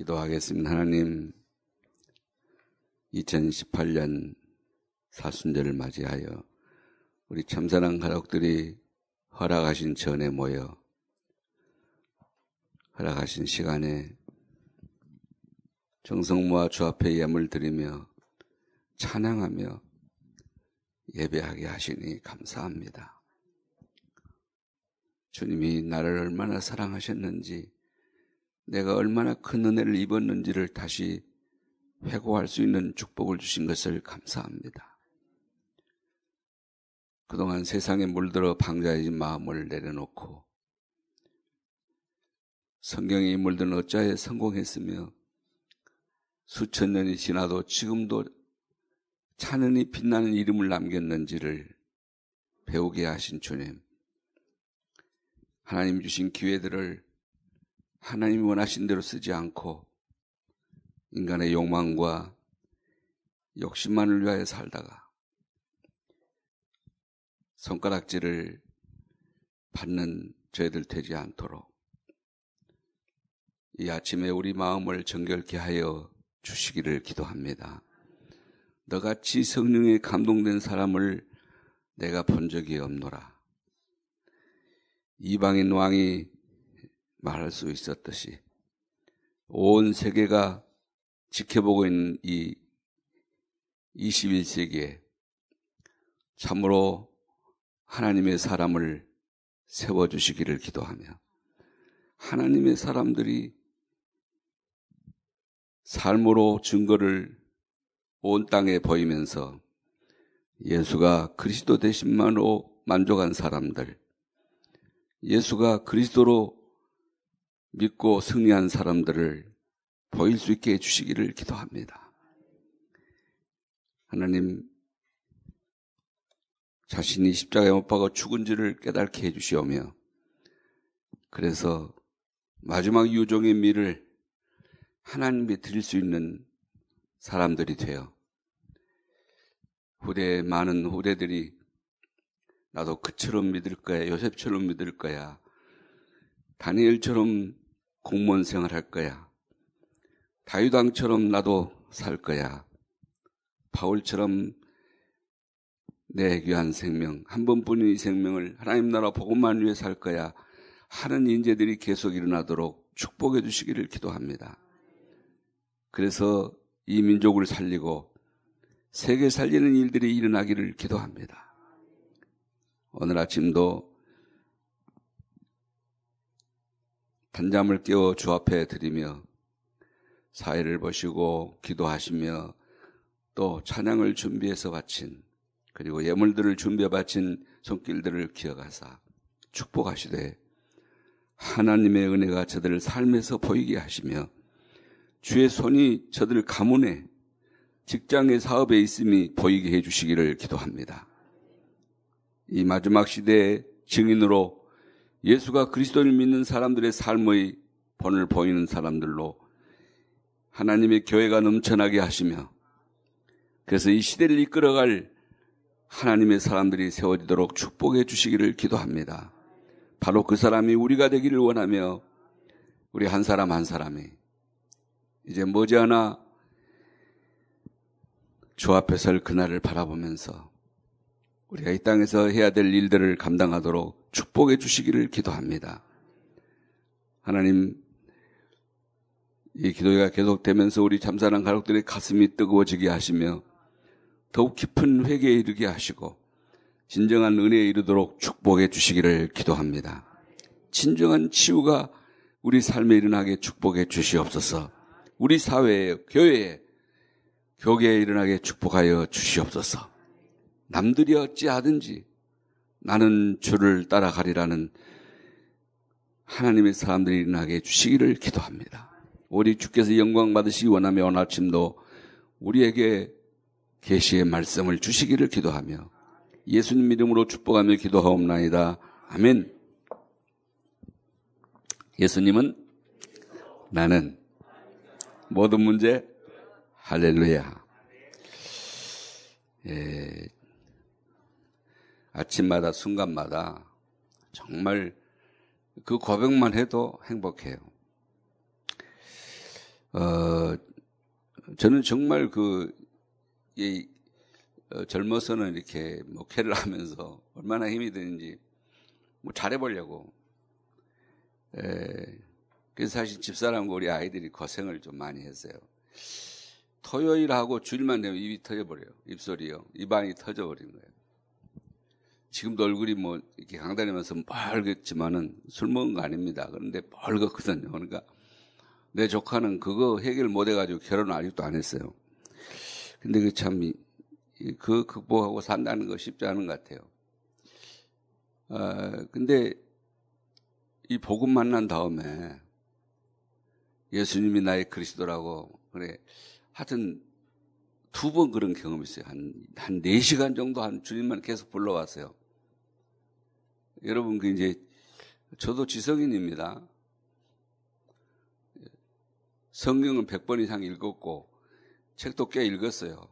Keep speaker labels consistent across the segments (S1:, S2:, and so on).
S1: 기도하겠습니다. 하나님, 2018년 사순절을 맞이하여 우리 참사랑 가족들이 허락하신 전에 모여 허락하신 시간에 정성모아 주 앞에 예물 드리며 찬양하며 예배하게 하시니 감사합니다. 주님이 나를 얼마나 사랑하셨는지, 내가 얼마나 큰 은혜를 입었는지를 다시 회고할 수 있는 축복을 주신 것을 감사합니다. 그동안 세상에 물들어 방자해진 마음을 내려놓고 성경에 물든 어찌하여 성공했으며 수천 년이 지나도 지금도 찬연히 빛나는 이름을 남겼는지를 배우게 하신 주님, 하나님 주신 기회들을 하나님이 원하신 대로 쓰지 않고 인간의 욕망과 욕심만을 위하여 살다가 손가락질을 받는 저희들 되지 않도록 이 아침에 우리 마음을 정결케 하여 주시기를 기도합니다. 너같이 성령에 감동된 사람을 내가 본 적이 없노라. 이방인 왕이 말할 수 있었듯이 온 세계가 지켜보고 있는 이 21세기에 참으로 하나님의 사람을 세워주시기를 기도하며, 하나님의 사람들이 삶으로 증거를 온 땅에 보이면서 예수가 그리스도 되심만으로 만족한 사람들, 예수가 그리스도로 믿고 승리한 사람들을 보일 수 있게 해주시기를 기도합니다. 하나님, 자신이 십자가에 못 박아 죽은지를 깨닫게 해주시오며, 그래서 마지막 유종의 미를 하나님께 드릴 수 있는 사람들이 되어 많은 후대들이 나도 그처럼 믿을 거야, 요셉처럼 믿을 거야, 다니엘처럼 공무원 생활할 거야, 다윗 왕처럼 나도 살 거야, 바울처럼 내 귀한 생명, 한 번뿐인 이 생명을 하나님 나라 복음만 위해 살 거야 하는 인재들이 계속 일어나도록 축복해 주시기를 기도합니다. 그래서 이 민족을 살리고 세계 살리는 일들이 일어나기를 기도합니다. 오늘 아침도 단잠을 깨워 주 앞에 드리며 사회를 보시고 기도하시며 또 찬양을 준비해서 바친, 그리고 예물들을 준비해 바친 손길들을 기억하사 축복하시되 하나님의 은혜가 저들 삶에서 보이게 하시며 주의 손이 저들 가문에, 직장의 사업에 있음이 보이게 해주시기를 기도합니다. 이 마지막 시대의 증인으로 예수가 그리스도를 믿는 사람들의 삶의 본을 보이는 사람들로 하나님의 교회가 넘쳐나게 하시며, 그래서 이 시대를 이끌어갈 하나님의 사람들이 세워지도록 축복해 주시기를 기도합니다. 바로 그 사람이 우리가 되기를 원하며, 우리 한 사람 한 사람이 이제 머지않아 주 앞에 설 그날을 바라보면서 우리가 이 땅에서 해야 될 일들을 감당하도록 축복해 주시기를 기도합니다. 하나님, 이 기도가 계속되면서 우리 참사랑 가족들의 가슴이 뜨거워지게 하시며 더욱 깊은 회개에 이르게 하시고 진정한 은혜에 이르도록 축복해 주시기를 기도합니다. 진정한 치유가 우리 삶에 일어나게 축복해 주시옵소서. 우리 사회에, 교회에, 교계에 일어나게 축복하여 주시옵소서. 남들이 어찌하든지 나는 주를 따라가리라는 하나님의 사람들이 일어나게 해주시기를 기도합니다. 우리 주께서 영광 받으시기 원하며 오늘 아침도 우리에게 계시의 말씀을 주시기를 기도하며 예수님 이름으로 축복하며 기도하옵나이다. 아멘. 예수님은 나는 모든 문제 할렐루야. 아침마다 순간마다 정말 그 고백만 해도 행복해요. 저는 정말 젊어서는 이렇게 목회를 하면서 얼마나 힘이 드는지 잘해보려고. 그래서 사실 집사람과 우리 아이들이 고생을 좀 많이 했어요. 토요일하고 주일만 되면 입이 터져버려요. 입소리요. 입안이 터져버린 거예요. 지금도 얼굴이 이렇게 강다니면서 빨갰지만은 술 먹은 거 아닙니다. 그런데 빨갛거든요. 그러니까 내 조카는 그거 해결 못 해가지고 결혼을 아직도 안 했어요. 근데 그 극복하고 산다는 거 쉽지 않은 것 같아요. 근데 이 복음 만난 다음에 예수님이 나의 그리스도라고, 그래. 하여튼 2번 그런 경험이 있어요. 한 4시간 정도 주님만 계속 불러왔어요. 여러분, 저도 지성인입니다. 성경은 100번 이상 읽었고, 책도 꽤 읽었어요.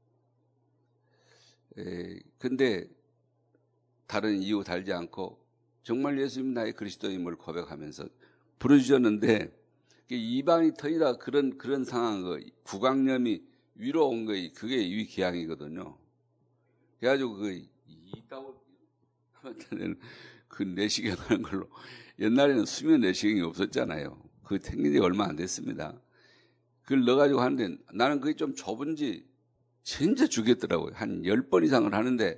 S1: 근데 다른 이유 달지 않고 정말 예수님 나의 그리스도임을 고백하면서 부르짖었는데 입안이 터지다 그런 상황, 구강염이 위로 온 거에 그게 위궤양이거든요. 그래가지고 이따고 하면 그 내시경 하는 걸로, 옛날에는 수면 내시경이 없었잖아요. 그거 생긴 지 얼마 안 됐습니다. 그걸 넣어가지고 하는데 나는 그게 좀 좁은지 진짜 죽겠더라고요. 한 10번 이상을 하는데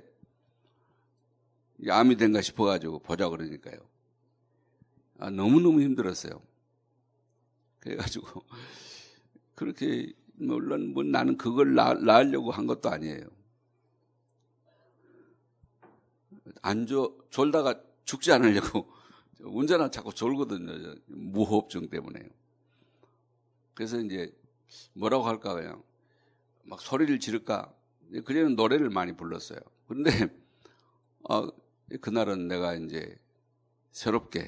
S1: 암이 된가 싶어가지고 보자 그러니까요. 너무너무 힘들었어요. 그래가지고 그렇게 물론 나는 그걸 낳으려고 한 것도 아니에요. 졸다가 죽지 않으려고 운전은 자꾸 졸거든요. 무호흡증 때문에요. 그래서 뭐라고 할까, 그냥 막 소리를 지를까. 그래는 노래를 많이 불렀어요. 그런데 그날은 내가 새롭게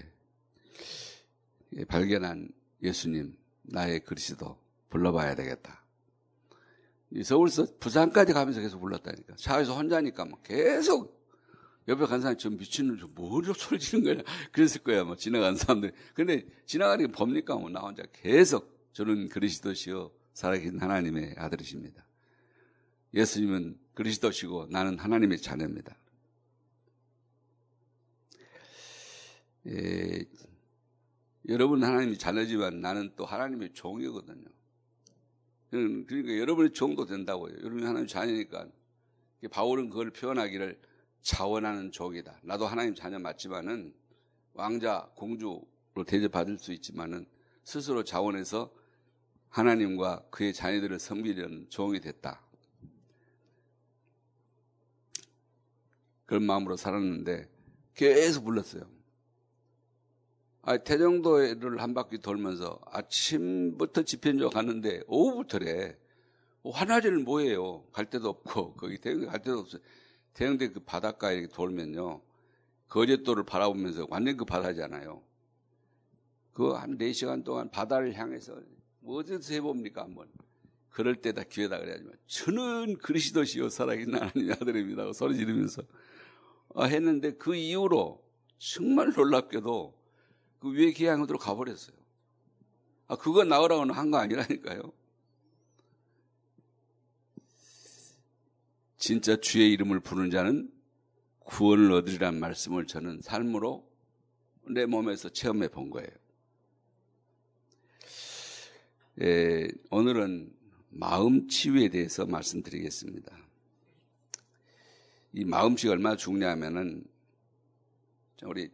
S1: 발견한 예수님 나의 그리스도 불러봐야 되겠다. 서울서 부산까지 가면서 계속 불렀다니까. 차에서 혼자니까 계속 옆에 간 사람이 저 미친놈 뭐로 소리 지르는 거야. 그랬을 거야, 지나가는 사람들이. 근데 지나가니까 봅니까? 나 혼자 계속 저는 그리스도시요 살아계신 하나님의 아들이십니다. 예수님은 그리스도시고 나는 하나님의 자녀입니다. 여러분 하나님의 자녀지만 나는 또 하나님의 종이거든요. 그러니까 여러분의 종도 된다고요. 여러분이 하나님의 자녀니까. 바울은 그걸 표현하기를 자원하는 종이다. 나도 하나님 자녀 맞지만은 왕자, 공주로 대접받을 수 있지만은 스스로 자원해서 하나님과 그의 자녀들을 섬기려는 종이 됐다. 그런 마음으로 살았는데 계속 불렀어요. 태정도를 한 바퀴 돌면서 아침부터 집현조 갔는데 오후부터래. 환화제는 뭐예요? 갈 데도 없고 거기 태영대 갈 데도 없어요. 태영대 그 바닷가에 이렇게 돌면요, 거제도를 바라보면서 완전 그 바다잖아요. 그 한 4시간 동안 바다를 향해서 어디서 해봅니까 한번. 그럴 때다 기회다 그래야지만 저는 그리스도시요 살아계신 하나님의 아들입니다 하고 소리 지르면서 했는데 그 이후로 정말 놀랍게도 그 위에 기양으로 가버렸어요. 그거 나오라고는 한 거 아니라니까요. 진짜 주의 이름을 부르는 자는 구원을 얻으리라는 말씀을 저는 삶으로 내 몸에서 체험해 본 거예요. 오늘은 마음 치유에 대해서 말씀드리겠습니다. 이 마음 치유가 얼마나 중요하면은 우리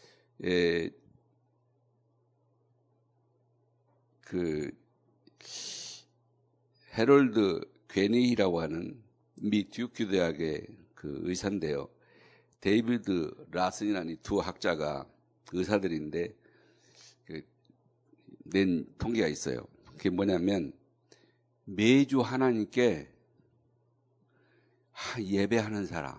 S1: 해롤드 괴니라고 하는 미 듀크 대학의 그 의사인데요. 데이비드 라슨이라는 이 두 학자가 의사들인데 낸 통계가 있어요. 그게 뭐냐면 매주 하나님께 예배하는 사람,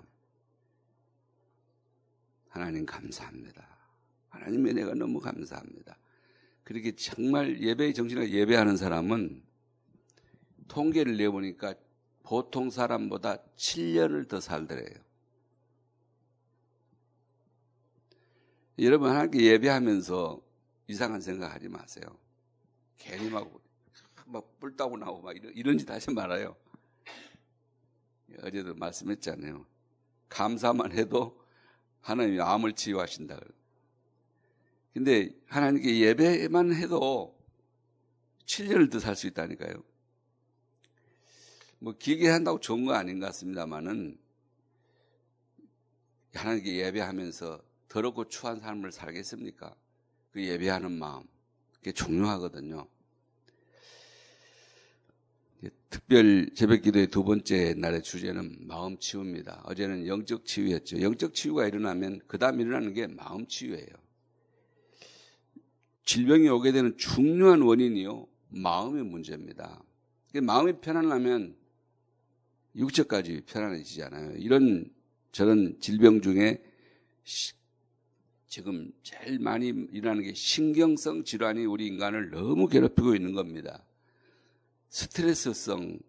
S1: 하나님 감사합니다. 하나님의 은혜가 너무 감사합니다. 그렇게 정말 예배의 정신으로 예배하는 사람은 통계를 내보니까 보통 사람보다 7년을 더 살더래요. 여러분 하나님께 예배하면서 이상한 생각하지 마세요. 괜히 막 막 뿔 따고 나오고 막 이런 짓 하지 말아요. 어제도 말씀했잖아요. 감사만 해도 하나님이 암을 치유하신다. 근데 하나님께 예배만 해도 7년을 더 살 수 있다니까요. 뭐 길게 한다고 좋은 거 아닌 것 같습니다만은 하나님께 예배하면서 더럽고 추한 삶을 살겠습니까? 그 예배하는 마음, 그게 중요하거든요. 특별 새벽기도의 두 번째 날의 주제는 마음 치유입니다. 어제는 영적 치유였죠. 영적 치유가 일어나면 그 다음 일어나는 게 마음 치유예요. 질병이 오게 되는 중요한 원인이요, 마음의 문제입니다. 마음이 편안하면 육체까지 편안해지잖아요. 이런 저런 질병 중에 지금 제일 많이 일어나는 게 신경성 질환이 우리 인간을 너무 괴롭히고 있는 겁니다. 스트레스성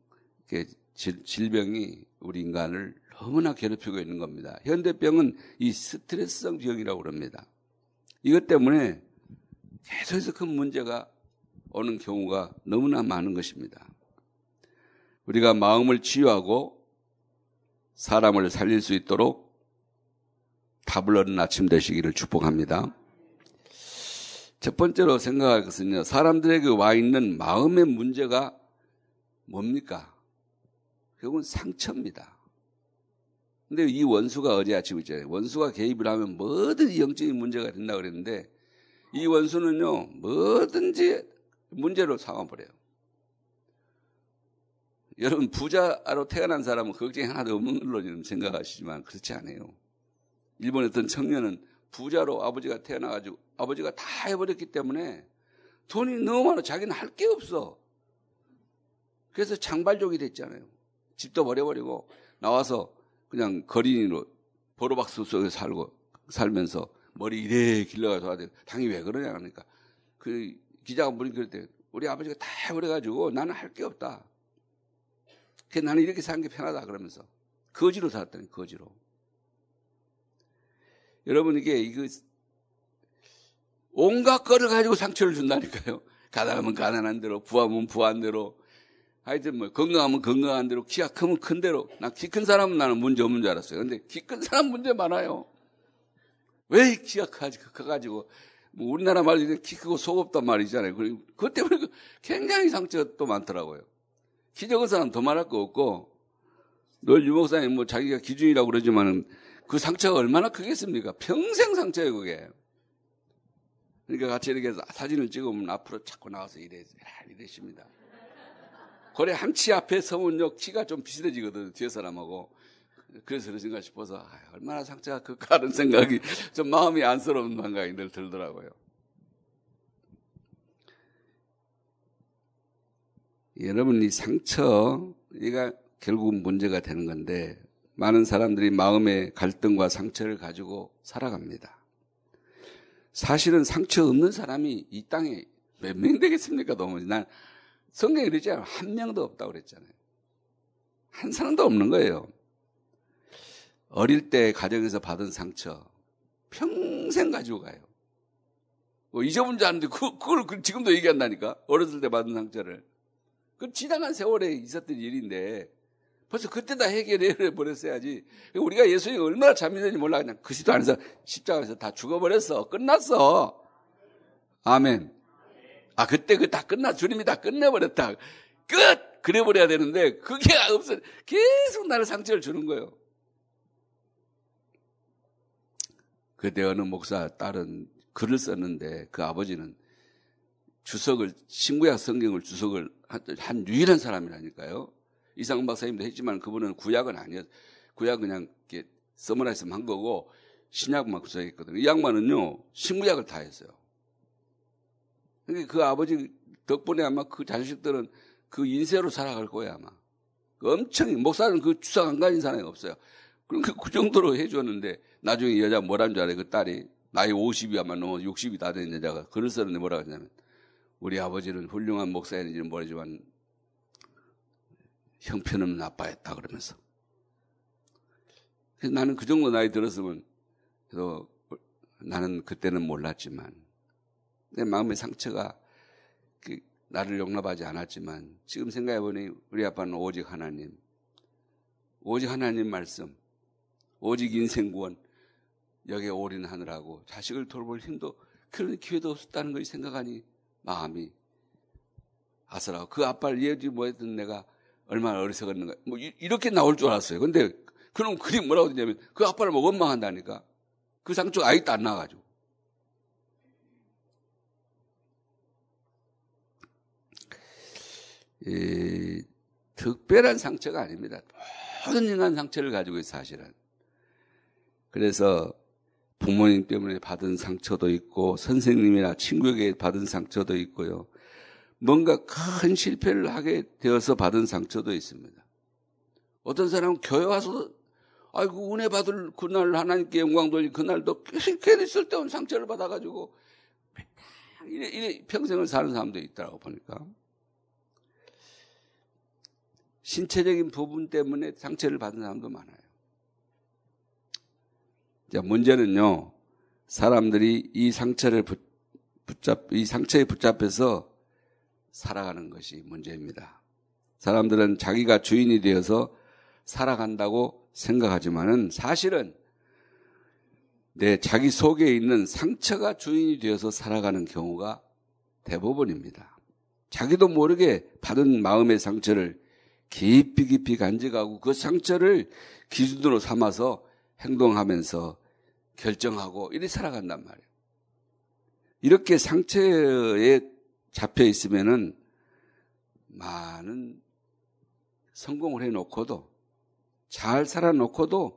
S1: 질병이 우리 인간을 너무나 괴롭히고 있는 겁니다. 현대병은 이 스트레스성 병이라고 그럽니다. 이것 때문에 계속해서 큰 문제가 오는 경우가 너무나 많은 것입니다. 우리가 마음을 치유하고 사람을 살릴 수 있도록 답을 얻는 아침 되시기를 축복합니다. 첫 번째로 생각할 것은요, 사람들에게 와 있는 마음의 문제가 뭡니까? 결국은 상처입니다. 근데 이 원수가 어제 아침에 있잖아요. 원수가 개입을 하면 뭐든지 영적인 문제가 된다고 그랬는데 이 원수는요, 뭐든지 문제로 삼아버려요. 여러분, 부자로 태어난 사람은 걱정이 하나도 없는 걸로 생각하시지만 그렇지 않아요. 일본의 어떤 청년은 부자로 아버지가 태어나가지고 아버지가 다 해버렸기 때문에 돈이 너무 많아 자기는 할 게 없어. 그래서 장발족이 됐잖아요. 집도 버려버리고 나와서 그냥 거린이로 보로박스 속에 살면서 머리 이래 길러가지고 하는데 당연히 왜 그러냐 그러니까 그 기자가 물으니까 그랬대. 우리 아버지가 다 해버려가지고 나는 할 게 없다. 그래서 나는 이렇게 사는 게 편하다 그러면서 거지로 살았다니, 거지로. 여러분, 이거 온갖 거를 가지고 상처를 준다니까요. 가난하면 가난한 대로, 부하면 부한 대로, 하여튼 뭐 건강하면 건강한 대로, 키가 크면 큰 대로. 나 키 큰 사람은 나는 문제 없는 줄 알았어요. 근데 키 큰 사람 문제 많아요. 왜 키가 커가지고 뭐 우리나라 말로 키 크고 속 없단 말이잖아요. 그것 때문에 굉장히 상처가 또 많더라고요. 키 적은 사람 더 말할 거 없고, 늘 유 목사님 뭐 자기가 기준이라고 그러지만은 그 상처가 얼마나 크겠습니까? 평생 상처예요, 그게. 그러니까 같이 이렇게 사진을 찍으면 앞으로 자꾸 나와서 이래십니다. 거래 한치 앞에 서면요, 키가 좀 비슷해지거든요, 뒤에 사람하고. 그래서 그러신가 싶어서, 얼마나 상처가 클까 하는 생각이, 좀 마음이 안쓰러운 생각이 늘 들더라고요. 여러분, 이 상처, 이가 결국은 문제가 되는 건데, 많은 사람들이 마음의 갈등과 상처를 가지고 살아갑니다. 사실은 상처 없는 사람이 이 땅에 몇 명 되겠습니까? 너무. 난 성경에 그러지 않아요. 한 명도 없다고 그랬잖아요. 한 사람도 없는 거예요. 어릴 때 가정에서 받은 상처, 평생 가지고 가요. 잊어본 줄 아는데, 그걸 지금도 얘기한다니까? 어렸을 때 받은 상처를. 그 지나간 세월에 있었던 일인데 벌써 그때 다 해결해 버렸어야지. 우리가 예수님이 얼마나 잔인한지 몰라. 그냥 그리스도 안에서 십자가에서 다 죽어버렸어. 끝났어. 아멘. 그때 다 주님이 다 끝내버렸다. 끝! 그래버려야 되는데 그게 없어. 계속 나를 상처를 주는 거예요. 그때 어느 목사 딸은 글을 썼는데 그 아버지는 신구약 성경을 주석을 한 유일한 사람이라니까요. 이상훈 박사님도 했지만 그분은 구약은 아니었어요. 구약 그냥 이렇게 서머라이즈만 한 거고 신약만 구성했거든요. 이 양반은요, 신구약을 다 했어요. 그러니까 그 아버지 덕분에 아마 그 자식들은 그 인세로 살아갈 거예요, 아마. 엄청, 목사는 그 주석 안 가진 사람이 없어요. 그러니까 그 정도로 해줬는데 나중에 여자 뭐라는 줄 알아요? 그 딸이 나이 50이 아마 넘어 60이 다 된 여자가 글을 썼는데 뭐라고 하냐면 우리 아버지는 훌륭한 목사였는지는 모르지만 형편은 나빠했다 그러면서. 그래서 나는 그 정도 나이 들었으면 그래도 나는 그때는 몰랐지만 내 마음의 상처가 나를 용납하지 않았지만 지금 생각해보니 우리 아빠는 오직 하나님 말씀, 오직 인생 구원 여기에 올인하느라고 자식을 돌볼 힘도 그런 기회도 없었다는 것을 생각하니 마음이 아슬하고, 그 아빠를 이해하지 못했던 내가 얼마나 어리석었는가, 뭐 이렇게 나올 줄 알았어요. 근데 그럼 그림 뭐라고 되냐면 그 아빠를 뭐 원망한다니까. 그 상처가 아직도 안 나가지고. 특별한 상처가 아닙니다. 모든 인간 상처를 가지고 있어요, 사실은. 그래서 부모님 때문에 받은 상처도 있고 선생님이나 친구에게 받은 상처도 있고요. 뭔가 큰 실패를 하게 되어서 받은 상처도 있습니다. 어떤 사람은 교회 와서 아이고 은혜 받을 그날 하나님께 영광 돌릴 그날도 괜히 쓸데없는 상처를 받아가지고 이래 평생을 사는 사람도 있더라고 보니까. 신체적인 부분 때문에 상처를 받은 사람도 많아요. 자, 문제는요, 사람들이 이 상처에 붙잡혀서 살아가는 것이 문제입니다. 사람들은 자기가 주인이 되어서 살아간다고 생각하지만은 사실은 자기 속에 있는 상처가 주인이 되어서 살아가는 경우가 대부분입니다. 자기도 모르게 받은 마음의 상처를 깊이 간직하고 그 상처를 기준으로 삼아서 행동하면서 결정하고 이렇게 살아간단 말이에요. 이렇게 상처에 잡혀 있으면은 많은 성공을 해놓고도 잘 살아놓고도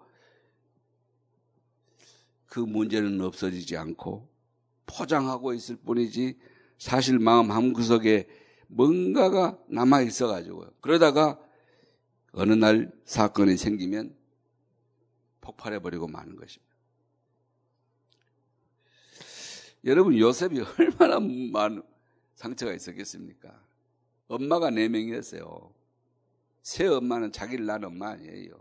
S1: 그 문제는 없어지지 않고 포장하고 있을 뿐이지 사실 마음 한구석에 뭔가가 남아있어가지고요. 그러다가 어느 날 사건이 생기면 폭발해버리고 마는 것입니다. 여러분, 요셉이 얼마나 많은 상처가 있었겠습니까? 엄마가 4명이었어요. 새 엄마는 자기를 낳은 엄마 아니에요.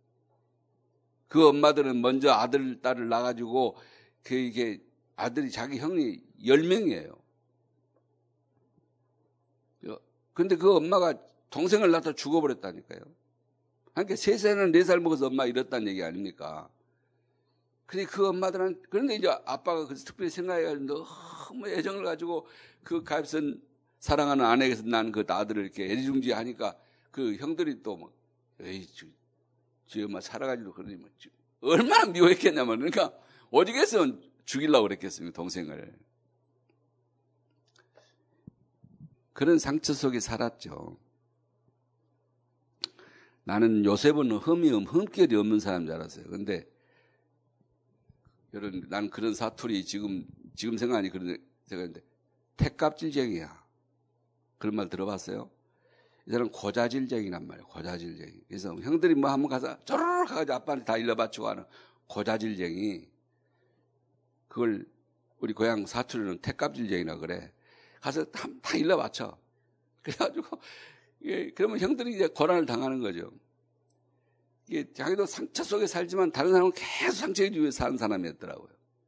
S1: 그 엄마들은 먼저 아들, 딸을 낳아가지고 이게 아들이 자기 형이 10명이에요. 근데 그 엄마가 동생을 낳다 죽어버렸다니까요. 그러니까 3살이나 4살 먹어서 엄마 이랬다는 얘기 아닙니까? 근데 그 엄마들은, 그런데 이제 아빠가 그래서 특별히 생각해가지고 너무 애정을 가지고 그 가엾은 사랑하는 아내에게서 난 그 아들을 이렇게 애지중지하니까 그 형들이 또 뭐, 에이, 지 엄마 살아가지고 그러니 뭐, 얼마나 미워했겠냐면, 그러니까 오죽했으면 죽이려고 그랬겠습니까, 동생을. 그런 상처 속에 살았죠. 나는 요셉은 흠결이 없는 사람인 줄 알았어요. 근데 여러분, 난 그런 사투리 지금 생각하니 그런 생각인데 택갑질쟁이야. 그런 말 들어봤어요? 이 사람은 고자질쟁이란 말이에요. 고자질쟁이. 그래서 형들이 뭐 한번 가서 쪼르륵 가가지고 아빠한테 다 일러바치고 하는 고자질쟁이. 그걸 우리 고향 사투리는 택갑질쟁이라 그래. 가서 다 일러바쳐. 그래가지고 그러면 형들이 이제 고난을 당하는 거죠. 이게 자기도 상처 속에 살지만 다른 사람은 계속 상처에 주위에 사는 사람이었더라고요.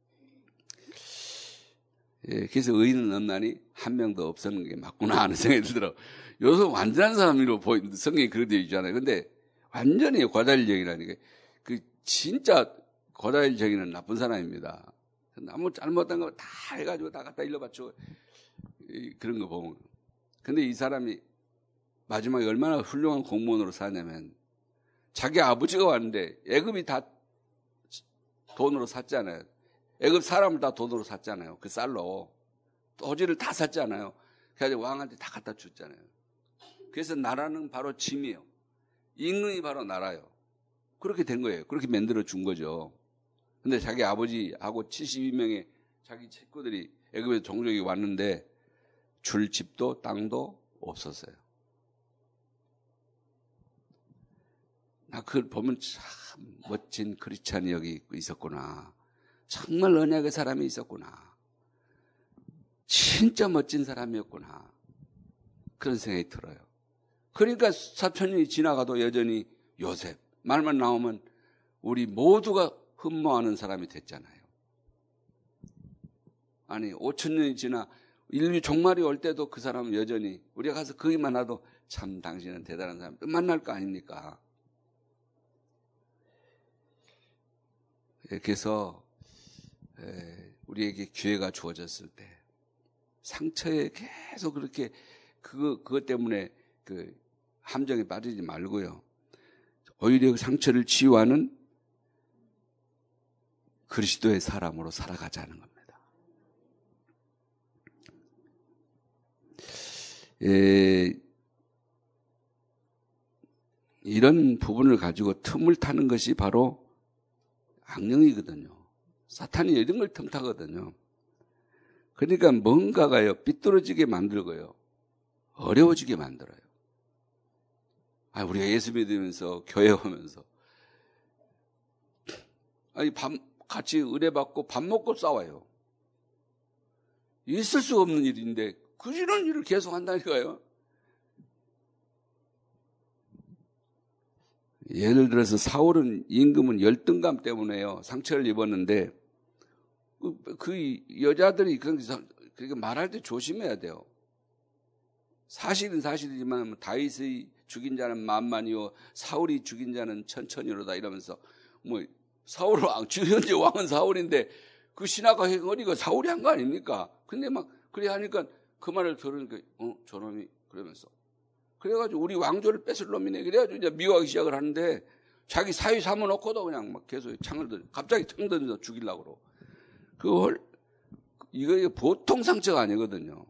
S1: 그래서 의인은 없나니 한 명도 없었는 게 맞구나 하는 생각이 들더라고요. 요새 완전한 사람으로 보이는데 성경이 그렇게 되어 있잖아요. 근데 완전히 고자질쟁이라니까. 그 진짜 고자질쟁이는 나쁜 사람입니다. 아무 잘못한 거 다 해가지고 다 갖다 일러바치고 그런 거 보면. 근데 이 사람이 마지막에 얼마나 훌륭한 공무원으로 사냐면 자기 아버지가 왔는데 애굽이 다 돈으로 샀잖아요. 애굽 사람을 다 돈으로 샀잖아요. 그 쌀로. 토지를 다 샀잖아요. 그래서 왕한테 다 갖다 줬잖아요. 그래서 나라는 바로 짐이에요. 임금이 바로 나라예요. 그렇게 된 거예요. 그렇게 만들어 준 거죠. 근데 자기 아버지하고 72명의 자기 식구들이 애굽에 종족이 왔는데 줄 집도 땅도 없었어요. 나 그걸 보면 참 멋진 크리스찬이 여기 있었구나. 정말 언약의 사람이 있었구나. 진짜 멋진 사람이었구나. 그런 생각이 들어요. 그러니까 4,000년이 지나가도 여전히 요셉 말만 나오면 우리 모두가 흠모하는 사람이 됐잖아요. 아니 5,000년이 지나 인류 종말이 올 때도 그 사람은 여전히 우리가 가서 거기만 와도 참 당신은 대단한 사람 만날 거 아닙니까? 그래서 우리에게 기회가 주어졌을 때 상처에 계속 그렇게 그것 때문에 그 함정에 빠지지 말고요. 오히려 그 상처를 치유하는 그리스도의 사람으로 살아가자는 겁니다. 이런 부분을 가지고 틈을 타는 것이 바로 악령이거든요. 사탄이 이런 걸 틈타거든요. 그러니까 뭔가가요, 삐뚤어지게 만들고요, 어려워지게 만들어요. 우리가 예수 믿으면서, 교회 오면서, 같이 의뢰받고 밥 먹고 싸워요. 있을 수 없는 일인데, 그런 일을 계속 한다니까요. 예를 들어서 사울은 임금은 열등감 때문에요, 상처를 입었는데, 그 여자들이 그렇게 말할 때 조심해야 돼요. 사실은 사실이지만 다윗이 죽인 자는 만만이요 사울이 죽인 자는 천천히로다 이러면서 사울을 현재 왕은 사울인데 그 신하가 어리가 사울이 한 거 아닙니까? 근데 막 그래 하니까 그 말을 들으니까 저놈이 그러면서 그래가지고 우리 왕조를 뺏을 놈이네 그래가지고 이제 미워하기 시작을 하는데 자기 사위 삼아놓고도 그냥 막 계속 갑자기 창 던져서 죽이려고 그러고 이거 보통 상처가 아니거든요.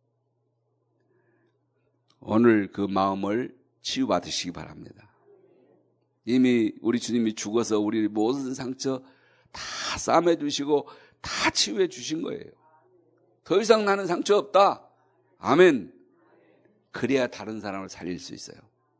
S1: 오늘 그 마음을 치유받으시기 바랍니다. 이미 우리 주님이 죽어서 우리 모든 상처 다 싸매 주시고 다 치유해 주신 거예요. 더 이상 나는 상처 없다. 아멘. 그래야 다른 사람을 살릴 수 있어요.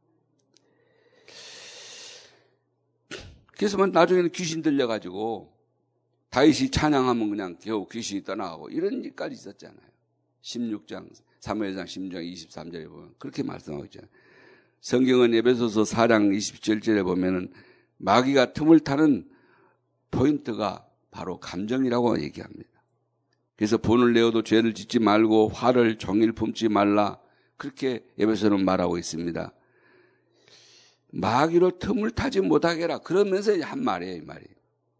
S1: 그래서 나중에는 귀신 들려가지고 다윗이 찬양하면 그냥 겨우 귀신이 떠나가고 이런 일까지 있었잖아요. 16장 사무엘상 16장 23절에 보면 그렇게 말씀하고 있잖아요. 성경은 에베소서 4장 27절에 보면은 마귀가 틈을 타는 포인트가 바로 감정이라고 얘기합니다. 그래서 본을 내어도 죄를 짓지 말고 화를 종일 품지 말라. 그렇게 에베소는 말하고 있습니다. 마귀로 틈을 타지 못하게 해라. 그러면서 한 말이에요, 이 말이.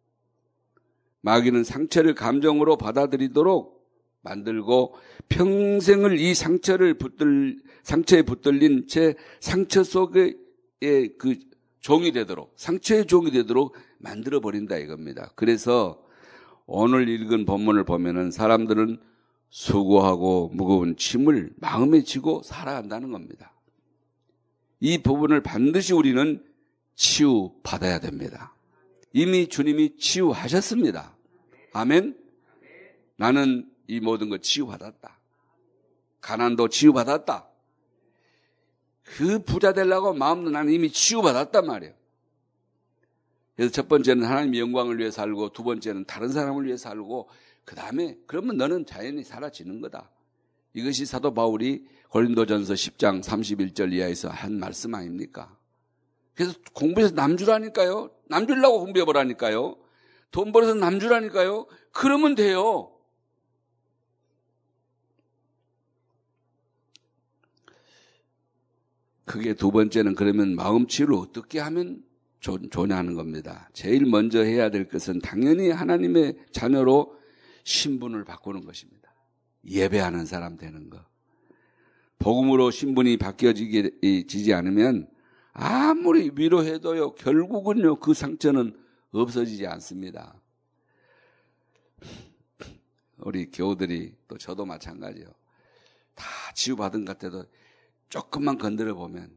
S1: 마귀는 상처를 감정으로 받아들이도록 만들고 평생을 이 상처에 붙들린 채 상처 속에 그 종이 되도록, 상처의 종이 되도록 만들어버린다 이겁니다. 그래서 오늘 읽은 본문을 보면은 사람들은 수고하고 무거운 짐을 마음에 지고 살아간다는 겁니다. 이 부분을 반드시 우리는 치유받아야 됩니다. 이미 주님이 치유하셨습니다. 아멘. 나는 이 모든 것 치유받았다. 가난도 치유받았다. 그 부자 되려고 마음도 나는 이미 치유받았단 말이에요. 그래서 첫 번째는 하나님의 영광을 위해 살고 두 번째는 다른 사람을 위해 살고 그 다음에 그러면 너는 자연히 사라지는 거다. 이것이 사도 바울이 고린도전서 10장 31절 이하에서 한 말씀 아닙니까? 그래서 공부해서 남주라니까요. 남주려고 공부해보라니까요. 돈 벌어서 남주라니까요. 그러면 돼요. 그게 두 번째는 그러면 마음 치유를 어떻게 하면 좋냐는 겁니다. 제일 먼저 해야 될 것은 당연히 하나님의 자녀로 신분을 바꾸는 것입니다. 예배하는 사람 되는 거. 복음으로 신분이 바뀌어지지 않으면 아무리 위로해도요, 결국은요, 그 상처는 없어지지 않습니다. 우리 교우들이 또 저도 마찬가지예요. 다 치유받은 것 같아도 조금만 건드리면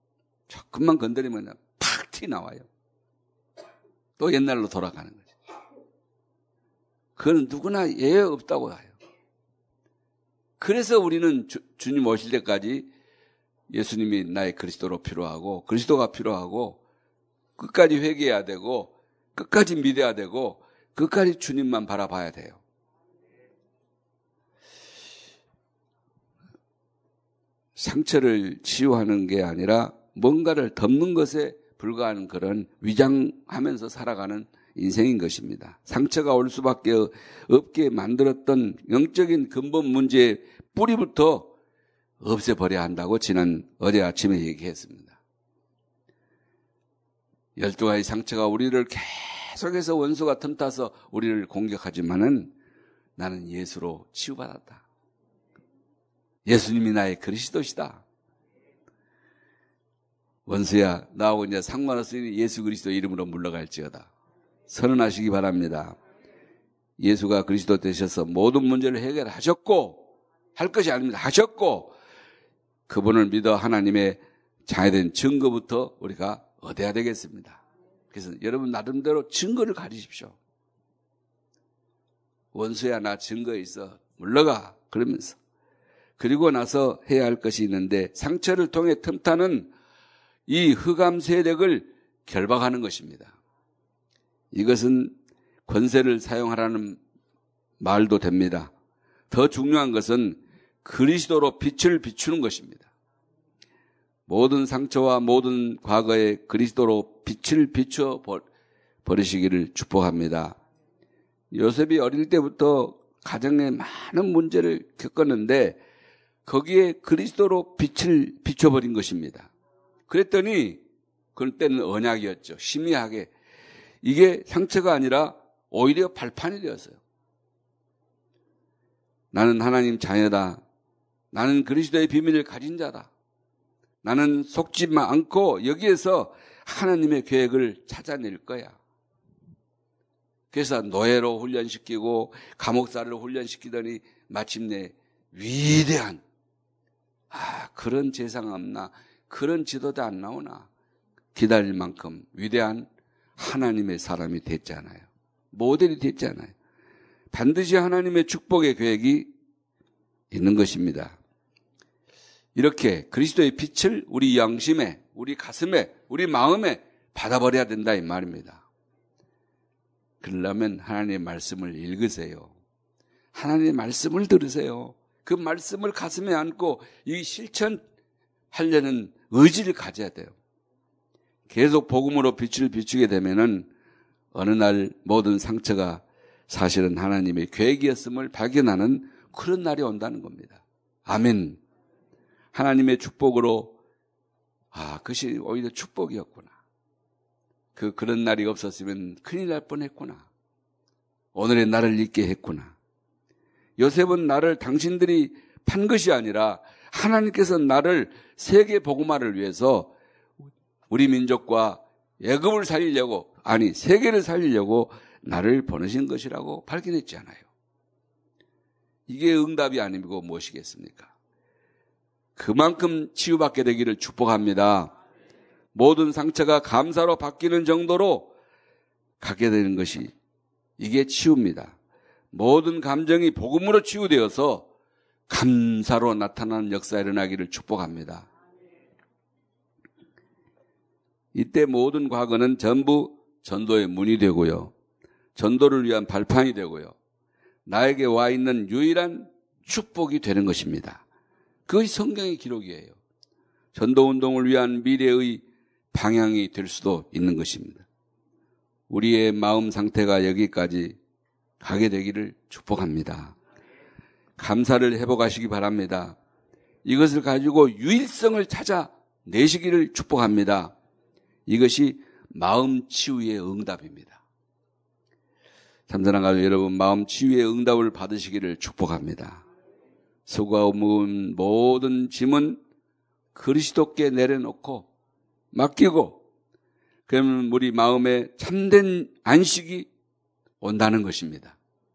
S1: 팍 티 나와요. 또 옛날로 돌아가는 거죠. 그건 누구나 예외 없다고 해요. 그래서 우리는 주님 오실 때까지 예수님이 나의 그리스도로 필요하고 그리스도가 필요하고 끝까지 회개해야 되고 끝까지 믿어야 되고 끝까지 주님만 바라봐야 돼요. 상처를 치유하는 게 아니라 뭔가를 덮는 것에 불과한 그런 위장하면서 살아가는 인생인 것입니다. 상처가 올 수밖에 없게 만들었던 영적인 근본 문제의 뿌리부터 없애버려야 한다고 어제 아침에 얘기했습니다. 12가지 상처가 우리를 계속해서 원수가 틈타서 우리를 공격하지만은 나는 예수로 치유받았다. 예수님이 나의 그리스도시다. 원수야, 나하고 이제 상관없으니 예수 그리스도 이름으로 물러갈지어다. 선언하시기 바랍니다. 예수가 그리스도 되셔서 모든 문제를 해결하셨고, 할 것이 아닙니다. 하셨고, 그분을 믿어 하나님의 자녀된 증거부터 우리가 얻어야 되겠습니다. 그래서 여러분 나름대로 증거를 가지십시오. 원수야, 나 증거 있어. 물러가. 그러면서. 그리고 나서 해야 할 것이 있는데, 상처를 통해 틈타는 이 흑암 세력을 결박하는 것입니다. 이것은 권세를 사용하라는 말도 됩니다. 더 중요한 것은 그리스도로 빛을 비추는 것입니다. 모든 상처와 모든 과거에 그리스도로 빛을 비춰 버리시기를 축복합니다. 요셉이 어릴 때부터 가정에 많은 문제를 겪었는데 거기에 그리스도로 빛을 비춰버린 것입니다. 그랬더니 그때는 언약이었죠. 희미하게. 이게 상처가 아니라 오히려 발판이 되었어요. 나는 하나님 자녀다. 나는 그리스도의 비밀을 가진 자다. 나는 속지 않고 여기에서 하나님의 계획을 찾아낼 거야. 그래서 노예로 훈련시키고 감옥살이로 훈련시키더니 마침내 위대한 그런 재상 없나, 그런 지도자 안 나오나, 기다릴 만큼 위대한 하나님의 사람이 됐잖아요. 모델이 됐잖아요. 반드시 하나님의 축복의 계획이 있는 것입니다. 이렇게 그리스도의 빛을 우리 양심에, 우리 가슴에, 우리 마음에 받아버려야 된다 이 말입니다. 그러려면 하나님의 말씀을 읽으세요. 하나님의 말씀을 들으세요. 그 말씀을 가슴에 안고 이 실천하려는 의지를 가져야 돼요. 계속 복음으로 빛을 비추게 되면은 어느 날 모든 상처가 사실은 하나님의 계획이었음을 발견하는 그런 날이 온다는 겁니다. 아멘. 하나님의 축복으로 그것이 오히려 축복이었구나. 그런 날이 없었으면 큰일 날 뻔했구나. 오늘의 나를 있게 했구나. 요셉은 나를 당신들이 판 것이 아니라 하나님께서 나를 세계 복음화를 위해서 우리 민족과 애굽을 살리려고, 세계를 살리려고 나를 보내신 것이라고 발견했잖아요. 이게 응답이 아니고 무엇이겠습니까? 그만큼 치유받게 되기를 축복합니다. 모든 상처가 감사로 바뀌는 정도로 갖게 되는 것이 이게 치유입니다. 모든 감정이 복음으로 치유되어서 감사로 나타나는 역사가 일어나기를 축복합니다. 이때 모든 과거는 전부 전도의 문이 되고요. 전도를 위한 발판이 되고요. 나에게 와 있는 유일한 축복이 되는 것입니다. 그것이 성경의 기록이에요. 전도운동을 위한 미래의 방향이 될 수도 있는 것입니다. 우리의 마음 상태가 여기까지 가게 되기를 축복합니다. 감사를 회복하시기 바랍니다. 이것을 가지고 유일성을 찾아내시기를 축복합니다. 이것이 마음 치유의 응답입니다. 참선한 가족 여러분, 마음 치유의 응답을 받으시기를 축복합니다. 수고하는 모든 짐은 그리스도께 내려놓고 맡기고, 그러면 우리 마음에 참된 안식이 온다는 것입니다.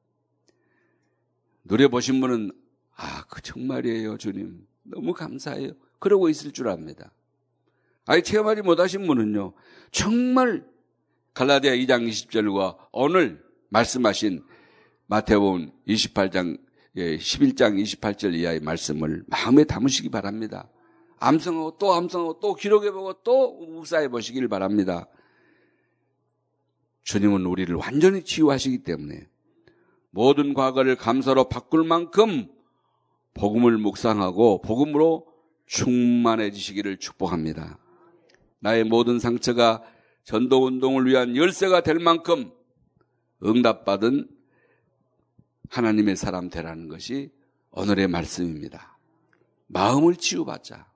S1: 누려보신 분은 그 정말이에요 주님, 너무 감사해요, 그러고 있을 줄 압니다. 체험하지 못하신 분은요, 정말 갈라디아 2장 20절과 오늘 말씀하신 마태복음 28장 11장 28절 이하의 말씀을 마음에 담으시기 바랍니다. 암송하고 또 기록해보고 또 묵상해 보시길 바랍니다. 주님은 우리를 완전히 치유하시기 때문에 모든 과거를 감사로 바꿀 만큼 복음을 묵상하고 복음으로 충만해지시기를 축복합니다. 나의 모든 상처가 전도운동을 위한 열쇠가 될 만큼 응답받은 하나님의 사람 되라는 것이 오늘의 말씀입니다. 마음을 치유받자.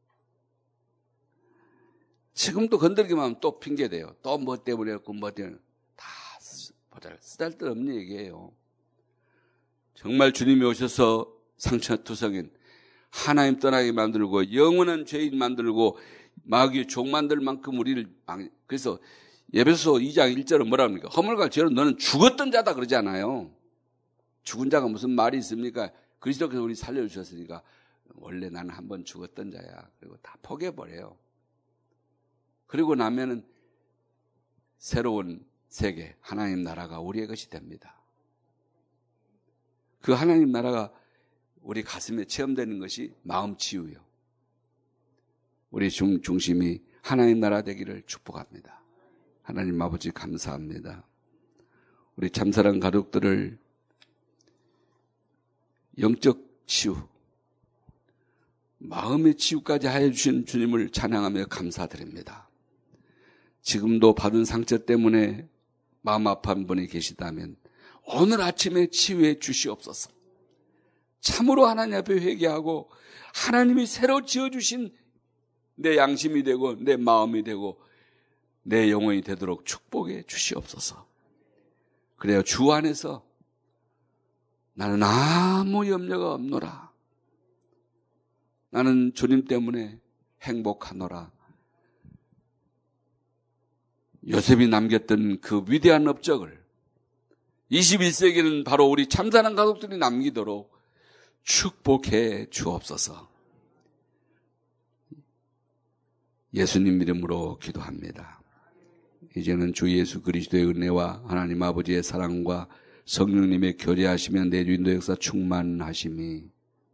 S1: 지금도 건들기만 하면 또 핑계대요. 또 뭐 때문에 했고 뭐 때문에. 다 쓰잘데없는 얘기예요. 정말 주님이 오셔서 상처투성인 하나님 떠나게 만들고 영원한 죄인 만들고 마귀의 종 만들 만큼 우리를 그래서 에베소서 2장 1절은 뭐라 합니까? 허물과 죄로 너는 죽었던 자다 그러지 않아요. 죽은 자가 무슨 말이 있습니까? 그리스도께서 우리 살려주셨으니까 원래 나는 한번 죽었던 자야. 그리고 다 포기해버려요. 그리고 나면은 새로운 세계, 하나님 나라가 우리의 것이 됩니다. 그 하나님 나라가 우리 가슴에 체험되는 것이 마음 치유예요. 우리 중심이 하나님 나라 되기를 축복합니다. 하나님 아버지 감사합니다. 우리 참사랑 가족들을 영적 치유, 마음의 치유까지 하여 주신 주님을 찬양하며 감사드립니다. 지금도 받은 상처 때문에 마음 아파한 분이 계시다면 오늘 아침에 치유해 주시옵소서. 참으로 하나님 앞에 회개하고 하나님이 새로 지어주신 내 양심이 되고 내 마음이 되고 내 영혼이 되도록 축복해 주시옵소서. 그래야 주 안에서 나는 아무 염려가 없노라. 나는 주님 때문에 행복하노라. 요셉이 남겼던 그 위대한 업적을 21세기는 바로 우리 참사랑 가족들이 남기도록 축복해 주옵소서. 예수님 이름으로 기도합니다. 이제는 주 예수 그리스도의 은혜와 하나님 아버지의 사랑과 성령님의 교제하시며 내주 인도 역사 충만하심이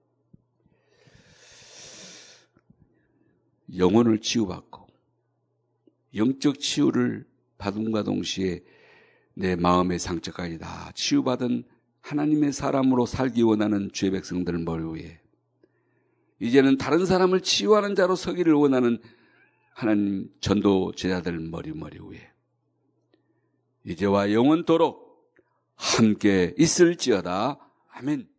S1: 영혼을 치유받고 영적 치유를 받음과 동시에 내 마음의 상처까지 다 치유받은 하나님의 사람으로 살기 원하는 주의 백성들 머리 위에 이제는 다른 사람을 치유하는 자로 서기를 원하는 하나님 전도 제자들 머리 위에 이제와 영원토록 함께 있을지어다. 아멘.